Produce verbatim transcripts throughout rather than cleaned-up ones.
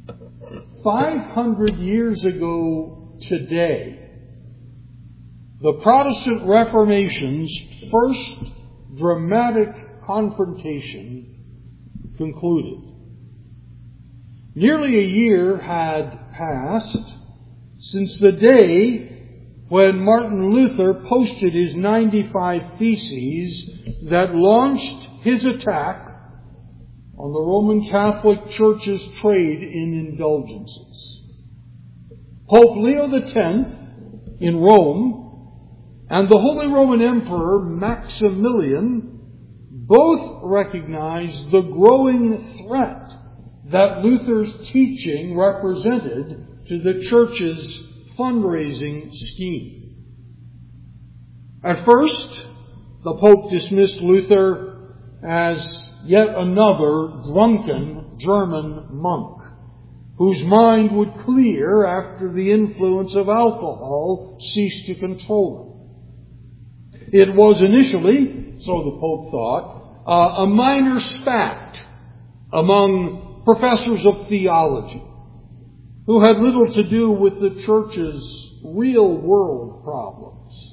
five hundred years ago today, the Protestant Reformation's first dramatic confrontation concluded. Nearly a year had passed since the day when Martin Luther posted his ninety-five Theses that launched his attack on the Roman Catholic Church's trade in indulgences. Pope Leo the Tenth in Rome and the Holy Roman Emperor Maximilian both recognized the growing threat that Luther's teaching represented to the Church's fundraising scheme. At first, the Pope dismissed Luther as yet another drunken German monk, whose mind would clear after the influence of alcohol ceased to control him. It was initially, so the Pope thought, uh, a minor spat among professors of theology who had little to do with the Church's real-world problems.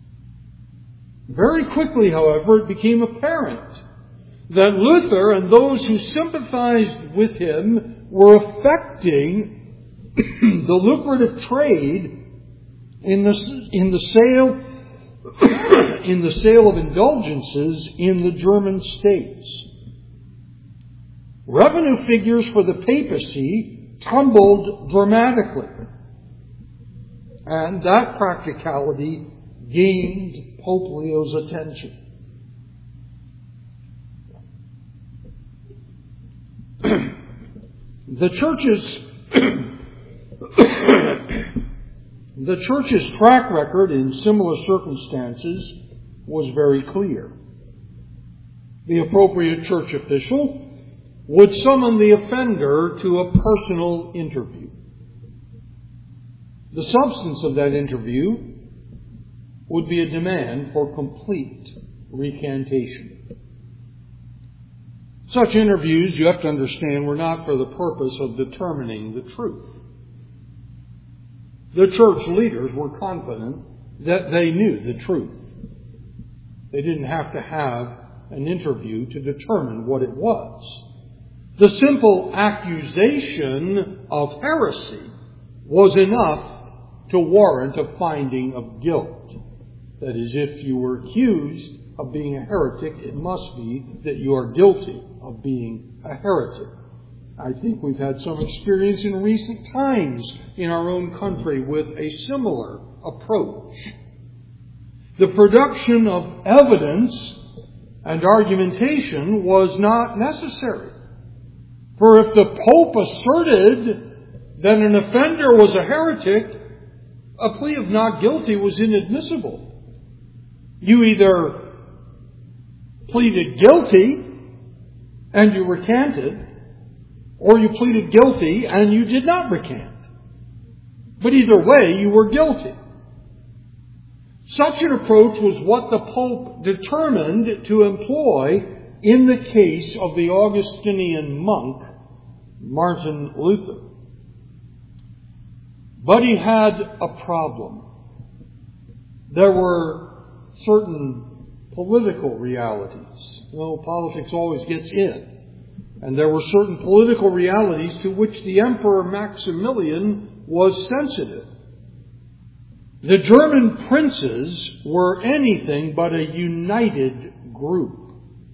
Very quickly, however, it became apparent that Luther and those who sympathized with him were affecting the lucrative trade in the, in the sale in the sale of indulgences in the German states. Revenue figures for the papacy tumbled dramatically, and that practicality gained Pope Leo's attention. The Church's the Church's track record in similar circumstances was very clear. The appropriate church official would summon the offender to a personal interview. The substance of that interview would be a demand for complete recantation. Such interviews, you have to understand, were not for the purpose of determining the truth. The church leaders were confident that they knew the truth. They didn't have to have an interview to determine what it was. The simple accusation of heresy was enough to warrant a finding of guilt. That is, if you were accused of being a heretic, it must be that you are guilty of being a heretic. I think we've had some experience in recent times in our own country with a similar approach. The production of evidence and argumentation was not necessary. For if the Pope asserted that an offender was a heretic, a plea of not guilty was inadmissible. You either pleaded guilty and you recanted, or you pleaded guilty and you did not recant. But either way, you were guilty. Such an approach was what the Pope determined to employ in the case of the Augustinian monk, Martin Luther. But he had a problem. There were certain political realities. You know, politics always gets in. And there were certain political realities to which the Emperor Maximilian was sensitive. The German princes were anything but a united group.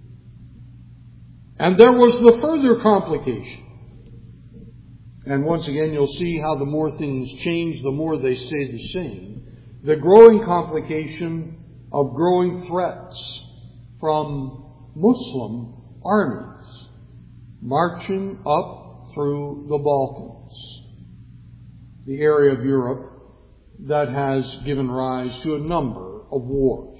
And there was the further complication. And once again, you'll see how the more things change, the more they stay the same. The growing complication of growing threats from Muslim armies marching up through the Balkans, the area of Europe that has given rise to a number of wars.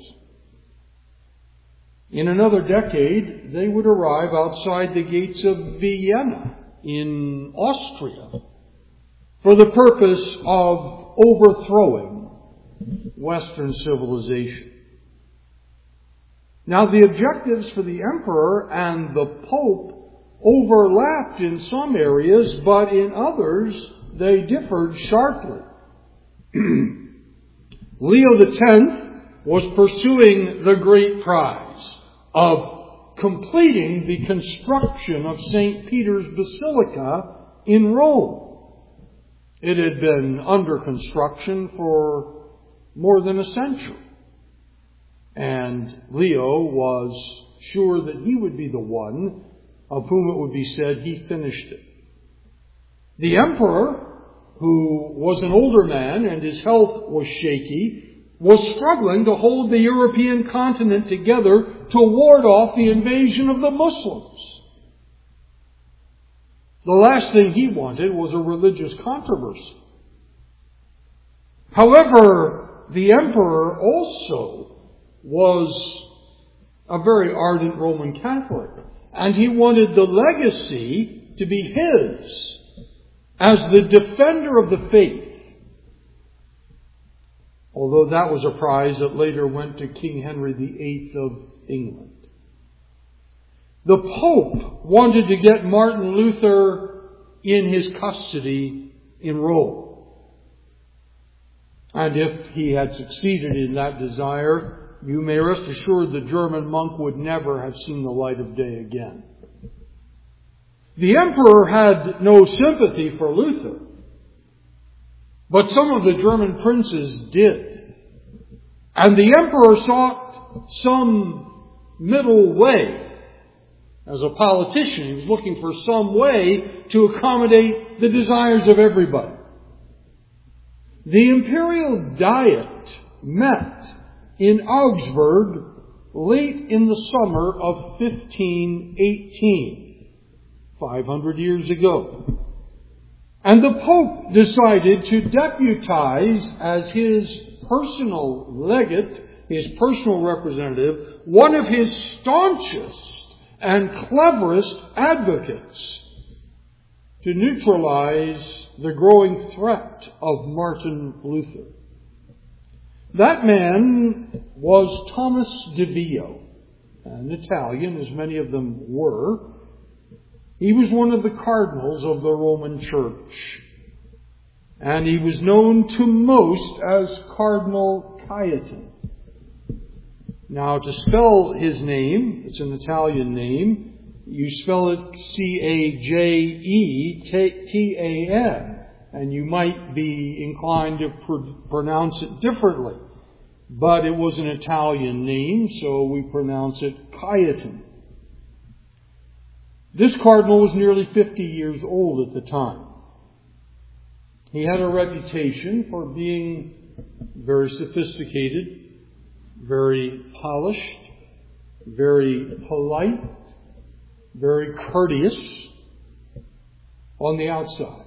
In another decade, they would arrive outside the gates of Vienna in Austria for the purpose of overthrowing Western civilization. Now, the objectives for the emperor and the pope overlapped in some areas, but in others they differed sharply. Leo the Tenth was pursuing the great prize of completing the construction of Saint Peter's Basilica in Rome. It had been under construction for more than a century. And Leo was sure that he would be the one of whom it would be said he finished it. The emperor, who was an older man and his health was shaky, was struggling to hold the European continent together to ward off the invasion of the Muslims. The last thing he wanted was a religious controversy. However, the emperor also was a very ardent Roman Catholic, and he wanted the legacy to be his as the defender of the faith. Although that was a prize that later went to King Henry the Eighth of England. The Pope wanted to get Martin Luther in his custody in Rome. And if he had succeeded in that desire, you may rest assured the German monk would never have seen the light of day again. The emperor had no sympathy for Luther, but some of the German princes did. And the emperor sought some middle way. As a politician, he was looking for some way to accommodate the desires of everybody. The imperial diet met in Augsburg late in the summer of fifteen eighteen, five hundred years ago. And the Pope decided to deputize as his personal legate, his personal representative, one of his staunchest and cleverest advocates to neutralize the growing threat of Martin Luther. That man was Thomas de Vio, an Italian, as many of them were. He was one of the cardinals of the Roman Church, and he was known to most as Cardinal Cajetan. Now, to spell his name, it's an Italian name, you spell it C A J E T A N, and you might be inclined to pr- pronounce it differently. But it was an Italian name, so we pronounce it Cajetan. This cardinal was nearly fifty years old at the time. He had a reputation for being very sophisticated, very polished, very polite, very courteous on the outside.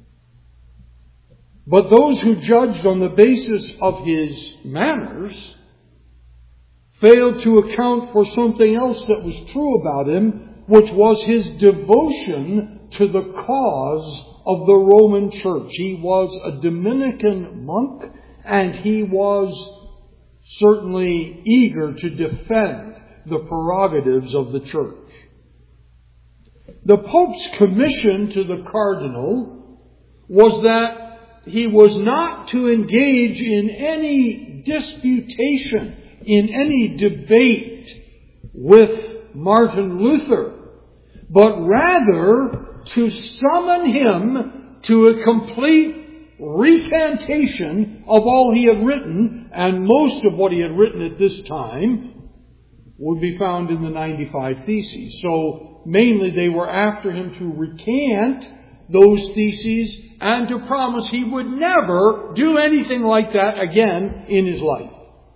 But those who judged on the basis of his manners failed to account for something else that was true about him, which was his devotion to the cause of the Roman Church. He was a Dominican monk, and he was certainly eager to defend the prerogatives of the church. The Pope's commission to the cardinal was that he was not to engage in any disputation, in any debate with Martin Luther, but rather to summon him to a complete recantation of all he had written, and most of what he had written at this time would be found in the ninety-five Theses. So mainly they were after him to recant those theses and to promise he would never do anything like that again in his life.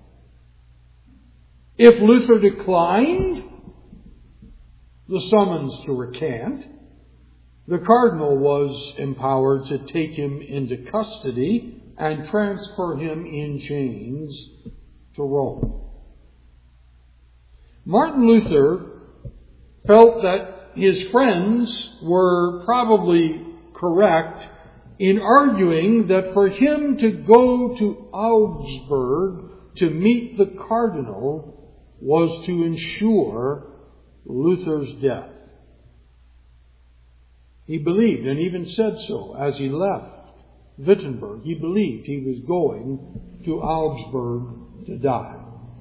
If Luther declined the summons to recant, the cardinal was empowered to take him into custody and transfer him in chains to Rome. Martin Luther felt that his friends were probably correct in arguing that for him to go to Augsburg to meet the cardinal was to ensure Luther's death. He believed, and even said so as he left Wittenberg. He believed he was going to Augsburg to die.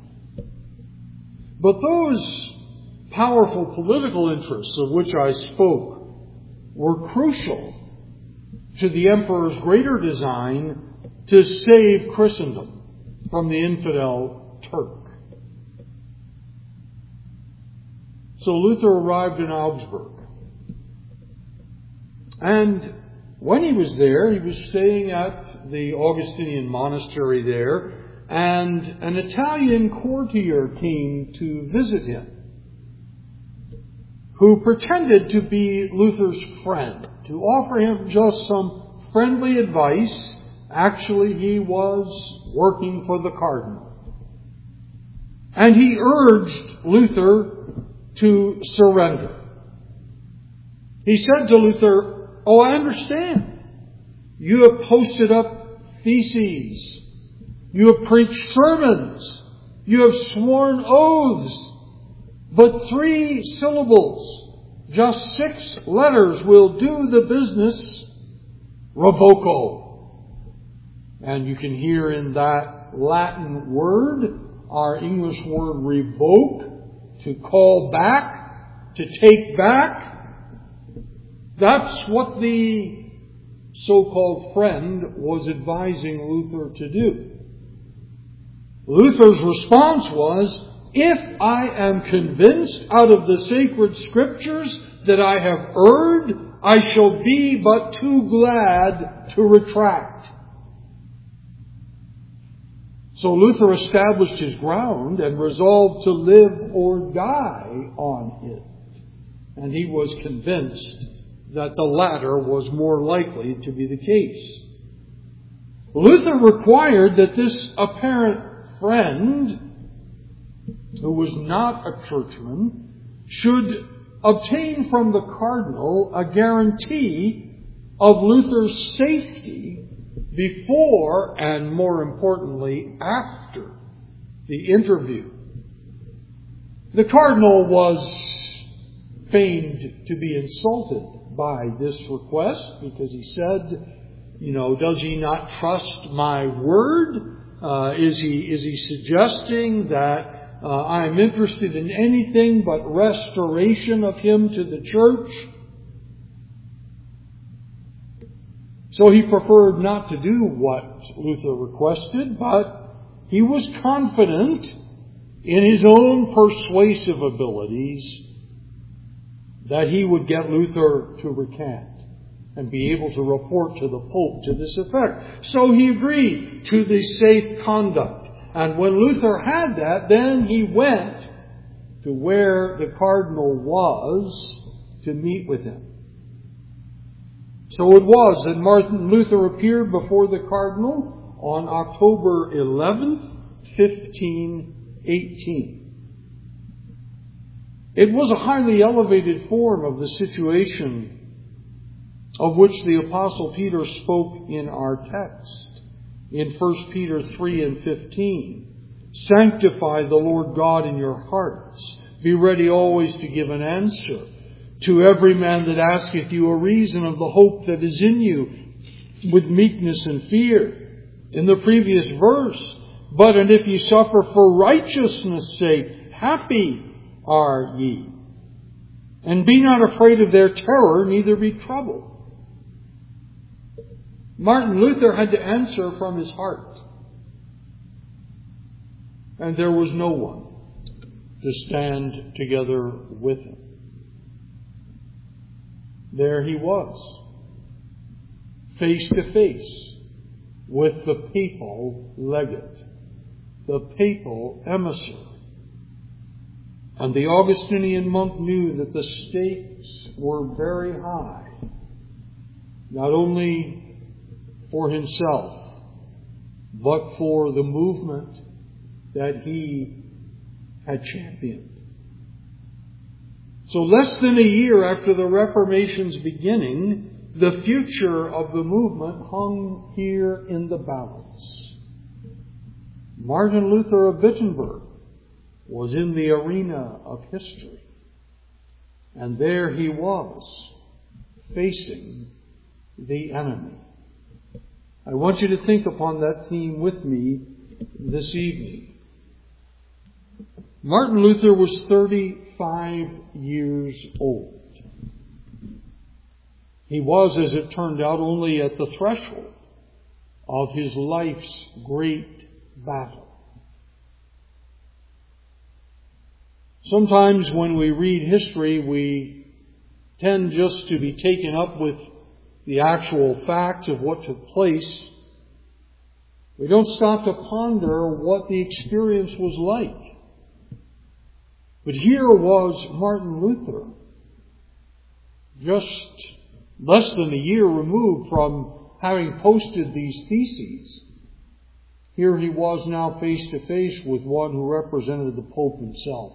But those powerful political interests of which I spoke were crucial to the emperor's greater design to save Christendom from the infidel Turk. So Luther arrived in Augsburg. And when he was there, he was staying at the Augustinian monastery there, and an Italian courtier came to visit him, who pretended to be Luther's friend, to offer him just some friendly advice. Actually, he was working for the cardinal. And he urged Luther to surrender. He said to Luther, "Oh, I understand. You have posted up theses. You have preached sermons. You have sworn oaths. But three syllables, just six letters will do the business. Revoco." And you can hear in that Latin word our English word revoke, to call back, to take back. That's what the so-called friend was advising Luther to do. Luther's response was, "If I am convinced out of the sacred scriptures that I have erred, I shall be but too glad to retract." So Luther established his ground and resolved to live or die on it. And he was convinced that the latter was more likely to be the case. Luther required that this apparent friend, who was not a churchman, should obtain from the cardinal a guarantee of Luther's safety before, and more importantly, after the interview. The cardinal was feigned to be insulted by this request, because he said, you know, does he not trust my word? Uh, is he is he suggesting that uh, I'm interested in anything but restoration of him to the church? So he preferred not to do what Luther requested, but he was confident in his own persuasive abilities that he would get Luther to recant and be able to report to the Pope to this effect. So he agreed to the safe conduct. And when Luther had that, then he went to where the cardinal was to meet with him. So it was that Martin Luther appeared before the cardinal on October eleventh, fifteen eighteen. It was a highly elevated form of the situation of which the Apostle Peter spoke in our text in First Peter three and fifteen. Sanctify the Lord God in your hearts. Be ready always to give an answer to every man that asketh you a reason of the hope that is in you, with meekness and fear. In the previous verse, but and if ye suffer for righteousness' sake, happy are ye. And be not afraid of their terror, neither be troubled. Martin Luther had to answer from his heart. And there was no one to stand together with him. There he was, face to face with the papal legate, the papal emissary. And the Augustinian monk knew that the stakes were very high, not only for himself, but for the movement that he had championed. So less than a year after the Reformation's beginning, the future of the movement hung here in the balance. Martin Luther of Wittenberg was in the arena of history. And there he was, facing the enemy. I want you to think upon that theme with me this evening. Martin Luther was thirty-five years old. He was, as it turned out, only at the threshold of his life's great battle. Sometimes when we read history, we tend just to be taken up with the actual facts of what took place. We don't stop to ponder what the experience was like. But here was Martin Luther, just less than a year removed from having posted these theses. Here he was now face to face with one who represented the Pope himself.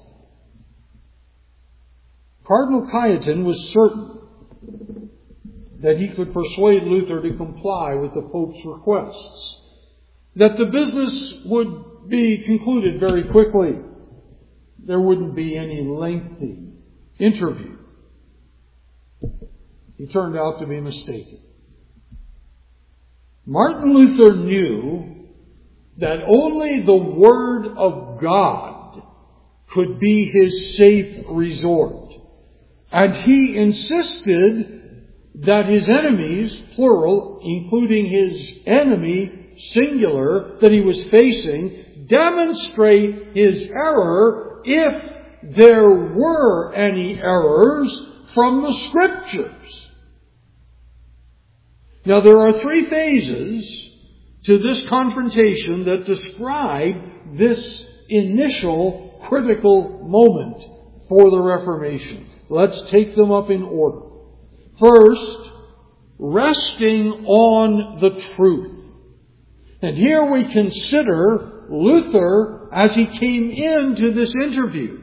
Cardinal Cajetan was certain that he could persuade Luther to comply with the Pope's requests, that the business would be concluded very quickly. There wouldn't be any lengthy interview. He turned out to be mistaken. Martin Luther knew that only the Word of God could be his safe resort. And he insisted that his enemies, plural, including his enemy, singular, that he was facing, demonstrate his error if there were any errors from the Scriptures. Now there are three phases to this confrontation that describe this initial critical moment for the Reformation. Let's take them up in order. First, resting on the truth. And here we consider Luther as he came into this interview.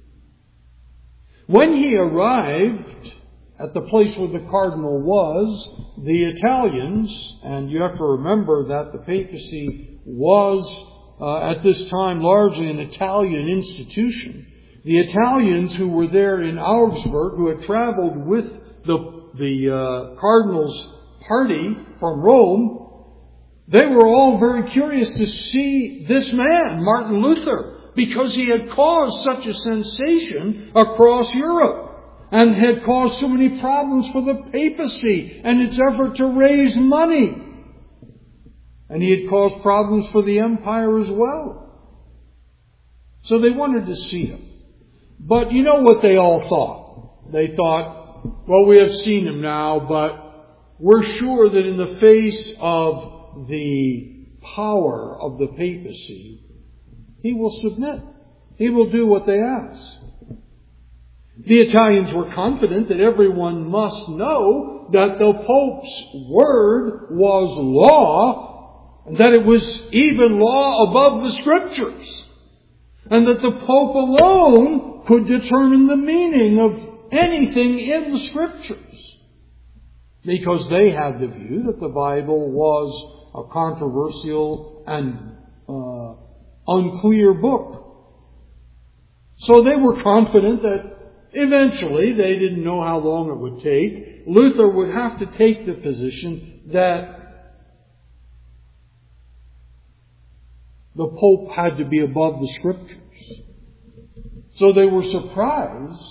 When he arrived at the place where the cardinal was, the Italians, and you have to remember that the papacy was uh, at this time largely an Italian institution. The Italians who were there in Augsburg, who had traveled with the, the uh, cardinal's party from Rome, they were all very curious to see this man, Martin Luther, because he had caused such a sensation across Europe and had caused so many problems for the papacy and its effort to raise money. And he had caused problems for the empire as well. So they wanted to see him. But you know what they all thought? They thought, well, we have seen him now, but we're sure that in the face of the power of the papacy, he will submit. He will do what they ask. The Italians were confident that everyone must know that the Pope's word was law, and that it was even law above the Scriptures, and that the Pope alone could determine the meaning of anything in the Scriptures, because they had the view that the Bible was a controversial and uh, unclear book. So they were confident that eventually, they didn't know how long it would take, Luther would have to take the position that the Pope had to be above the Scriptures. So they were surprised,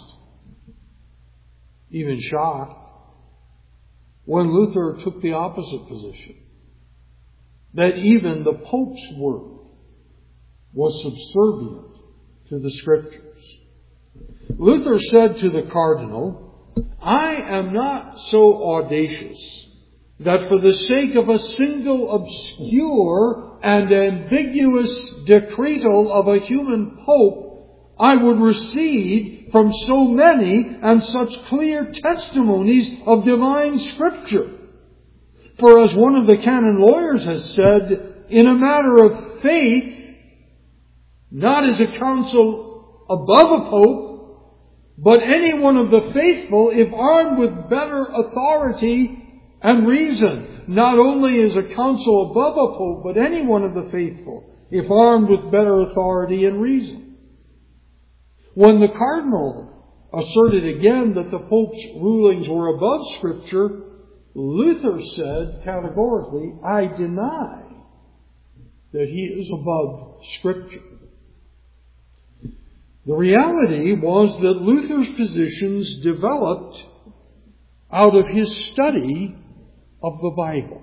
even shocked, when Luther took the opposite position. That even the Pope's word was subservient to the Scriptures. Luther said to the cardinal, I am not so audacious that for the sake of a single obscure and ambiguous decretal of a human pope, I would recede from so many and such clear testimonies of divine Scripture. For as one of the canon lawyers has said, in a matter of faith, not as a council above a pope, but any one of the faithful, if armed with better authority and reason, not only is a council above a pope, but any one of the faithful, if armed with better authority and reason. When the cardinal asserted again that the Pope's rulings were above Scripture, Luther said categorically, I deny that he is above Scripture. The reality was that Luther's positions developed out of his study of the Bible.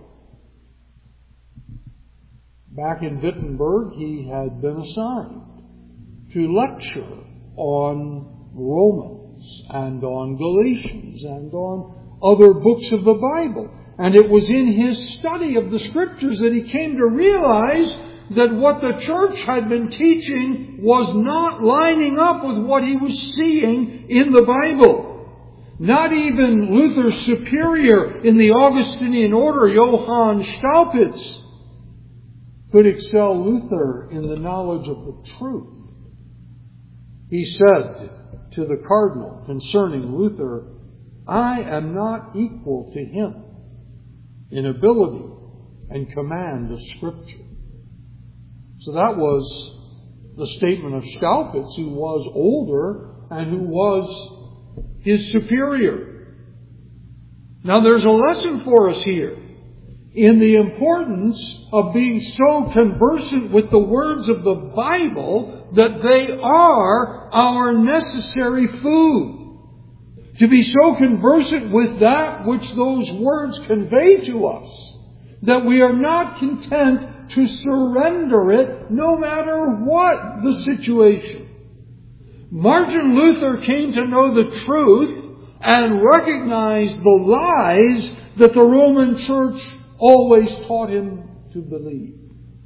Back in Wittenberg, he had been assigned to lecture on Romans and on Galatians and on other books of the Bible. And it was in his study of the Scriptures that he came to realize that what the church had been teaching was not lining up with what he was seeing in the Bible. Not even Luther's superior in the Augustinian order, Johann Staupitz, could excel Luther in the knowledge of the truth. He said to the cardinal concerning Luther, I am not equal to him in ability and command of Scripture. So that was the statement of Staupitz, who was older and who was his superior. Now there's a lesson for us here in the importance of being so conversant with the words of the Bible that they are our necessary food. To be so conversant with that which those words convey to us that we are not content to surrender it no matter what the situation. Martin Luther came to know the truth and recognized the lies that the Roman Church always taught him to believe.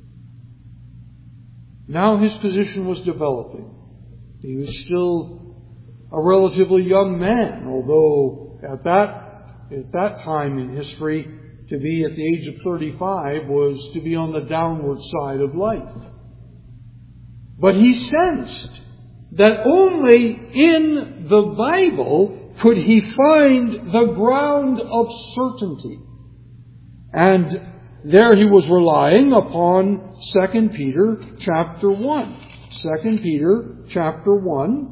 Now his position was developing. He was still a relatively young man, although at that, at that time in history, to be at the age of thirty-five was to be on the downward side of life. But he sensed that only in the Bible could he find the ground of certainty. And there he was relying upon Second Peter chapter one. Second Peter chapter one.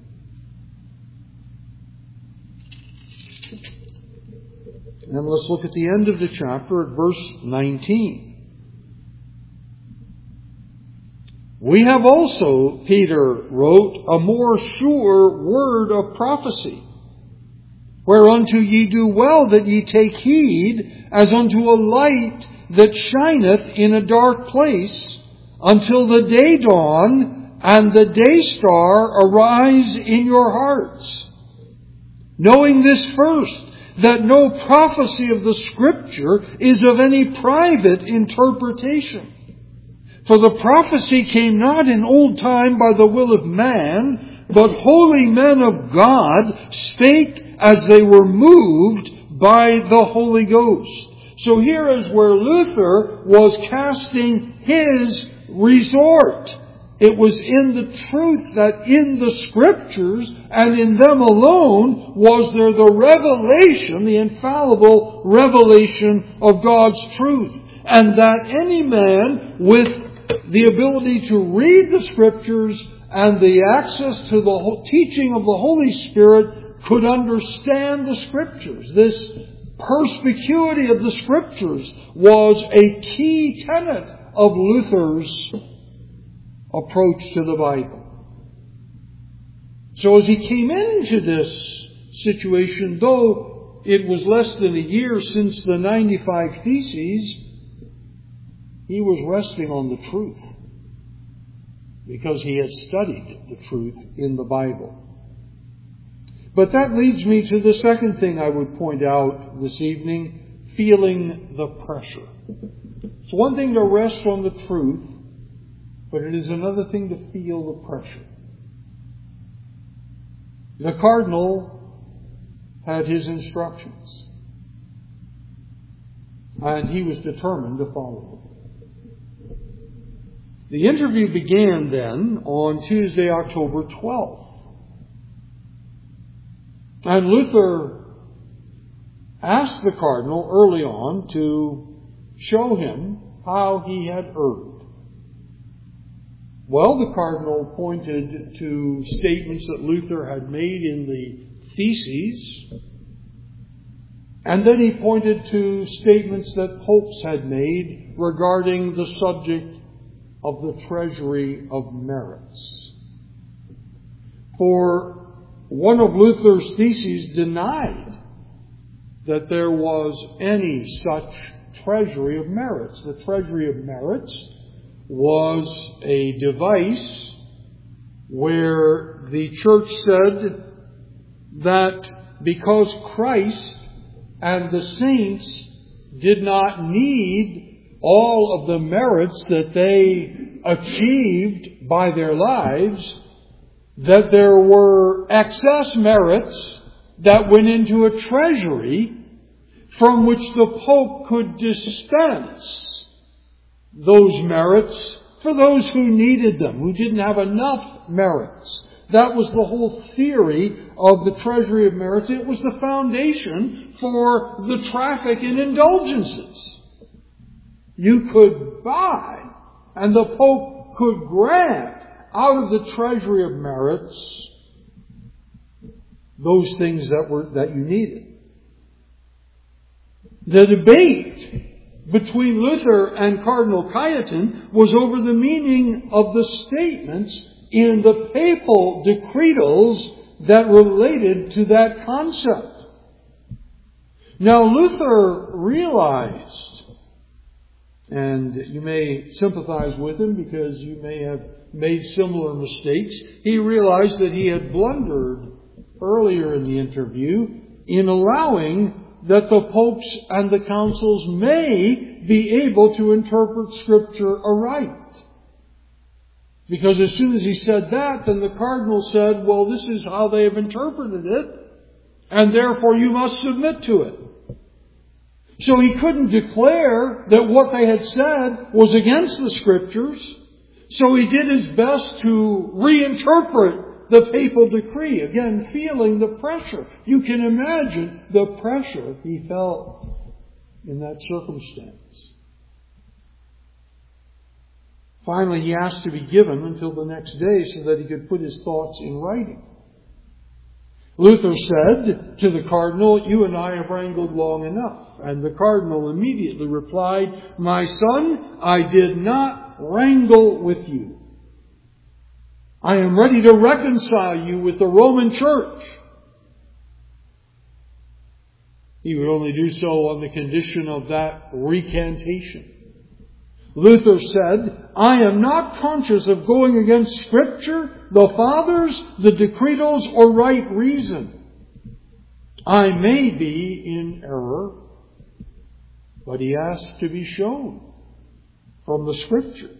And let's look at the end of the chapter at verse nineteen. We have also, Peter wrote, a more sure word of prophecy, whereunto ye do well that ye take heed, as unto a light that shineth in a dark place, until the day dawn and the day star arise in your hearts. Knowing this first, that no prophecy of the Scripture is of any private interpretation. For the prophecy came not in old time by the will of man, but holy men of God spake as they were moved by the Holy Ghost. So here is where Luther was casting his resort. It was in the truth that in the Scriptures and in them alone was there the revelation, the infallible revelation of God's truth. And that any man with the ability to read the Scriptures and the access to the teaching of the Holy Spirit could understand the Scriptures. This perspicuity of the Scriptures was a key tenet of Luther's approach to the Bible. So as he came into this situation, though it was less than a year since the ninety-five Theses, he was resting on the truth because he had studied the truth in the Bible. But that leads me to the second thing I would point out this evening, feeling the pressure. It's one thing to rest on the truth, but it is another thing to feel the pressure. The cardinal had his instructions, and he was determined to follow them. The interview began then on Tuesday, October twelfth. And Luther asked the cardinal early on to show him how he had erred. Well, the cardinal pointed to statements that Luther had made in the Theses, and then he pointed to statements that popes had made regarding the subject of the treasury of merits. For one of Luther's theses denied that there was any such treasury of merits. The treasury of merits was a device where the church said that because Christ and the saints did not need all of the merits that they achieved by their lives, that there were excess merits that went into a treasury from which the Pope could dispense those merits for those who needed them, who didn't have enough merits. That was the whole theory of the treasury of merits. It was the foundation for the traffic in indulgences. You could buy, and the Pope could grant out of the treasury of merits those things that were that you needed. The debate between Luther and Cardinal Cajetan was over the meaning of the statements in the papal decretals that related to that concept. Now, Luther realized, and you may sympathize with him because you may have made similar mistakes, he realized that he had blundered earlier in the interview in allowing that the popes and the councils may be able to interpret Scripture aright. Because as soon as he said that, then the cardinal said, well, this is how they have interpreted it, and therefore you must submit to it. So he couldn't declare that what they had said was against the Scriptures, so he did his best to reinterpret the papal decree, again feeling the pressure. You can imagine the pressure he felt in that circumstance. Finally, he asked to be given until the next day so that he could put his thoughts in writing. Luther said to the cardinal, "You and I have wrangled long enough." And the cardinal immediately replied, "My son, I did not wrangle with you. I am ready to reconcile you with the Roman Church." He would only do so on the condition of that recantation. Luther said, "I am not conscious of going against Scripture, the Fathers, the decretals, or right reason. I may be in error," but he asked to be shown from the Scriptures.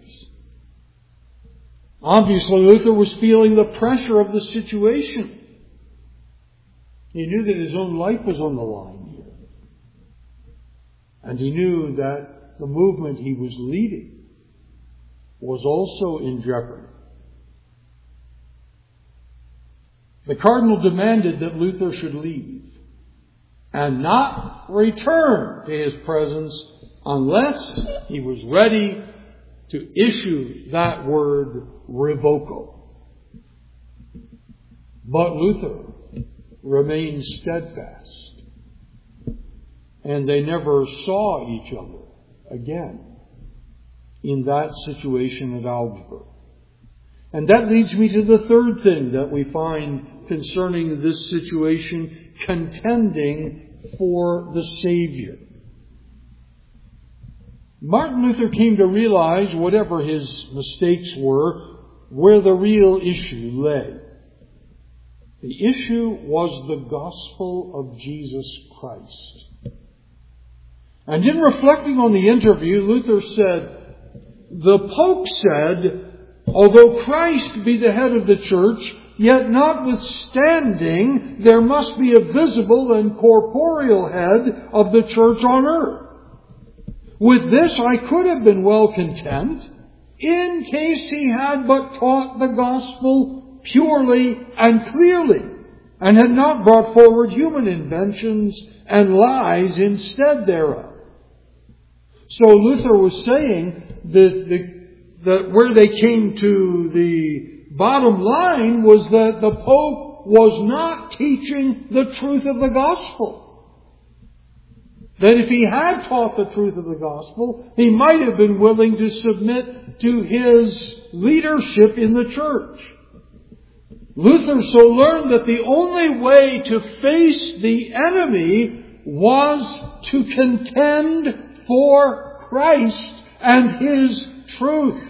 Obviously, Luther was feeling the pressure of the situation. He knew that his own life was on the line here. And he knew that the movement he was leading was also in jeopardy. The cardinal demanded that Luther should leave and not return to his presence unless he was ready to issue that word revoco. But Luther remained steadfast, and they never saw each other again in that situation at Augsburg. And that leads me to the third thing that we find concerning this situation: contending for the Savior. Martin Luther came to realize, whatever his mistakes were, where the real issue lay. The issue was the gospel of Jesus Christ. And in reflecting on the interview, Luther said, "The Pope said, although Christ be the head of the church, yet notwithstanding there must be a visible and corporeal head of the church on earth. With this I could have been well content, in case he had but taught the gospel purely and clearly, and had not brought forward human inventions and lies instead thereof." So Luther was saying that the that where they came to the bottom line was that the Pope was not teaching the truth of the gospel. That if he had taught the truth of the gospel, he might have been willing to submit to his leadership in the church. Luther so learned that the only way to face the enemy was to contend for Christ and His truth.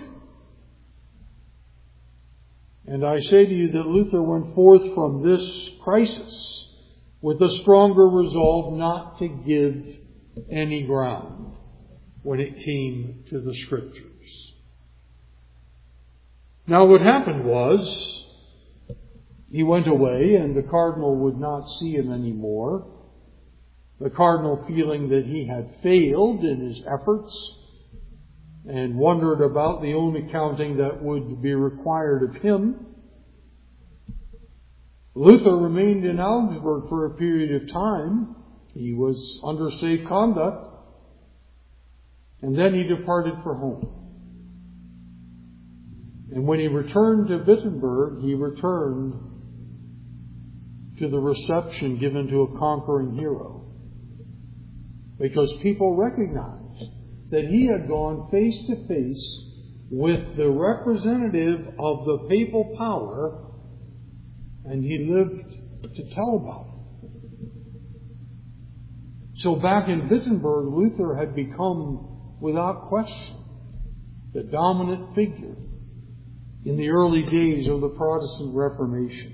And I say to you that Luther went forth from this crisis with a stronger resolve not to give any ground when it came to the Scriptures. Now what happened was, he went away and the cardinal would not see him anymore. The cardinal, feeling that he had failed in his efforts and wondered about the own accounting that would be required of him. Luther remained in Augsburg for a period of time. He was under safe conduct. And then he departed for home. And when he returned to Wittenberg, he returned to the reception given to a conquering hero. Because people recognized that he had gone face to face with the representative of the papal power, and he lived to tell about it. So back in Wittenberg, Luther had become, without question, the dominant figure in the early days of the Protestant Reformation.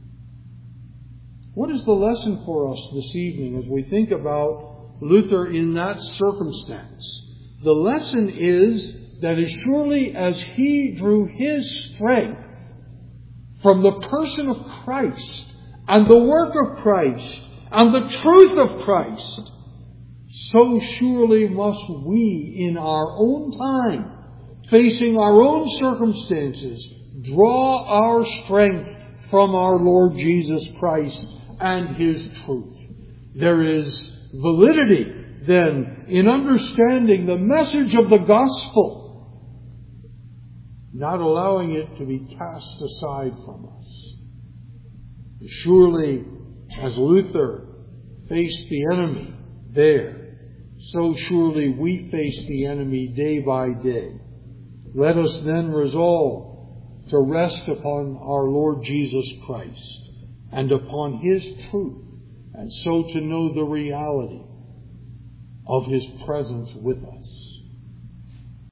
What is the lesson for us this evening as we think about Luther in that circumstance? The lesson is that as surely as he drew his strength from the person of Christ and the work of Christ and the truth of Christ, so surely must we in our own time, facing our own circumstances, draw our strength from our Lord Jesus Christ and His truth. There is validity, then, in understanding the message of the gospel, not allowing it to be cast aside from us. Surely, as Luther faced the enemy there, so surely we face the enemy day by day. Let us then resolve to rest upon our Lord Jesus Christ and upon His truth, and so to know the reality of His presence with us.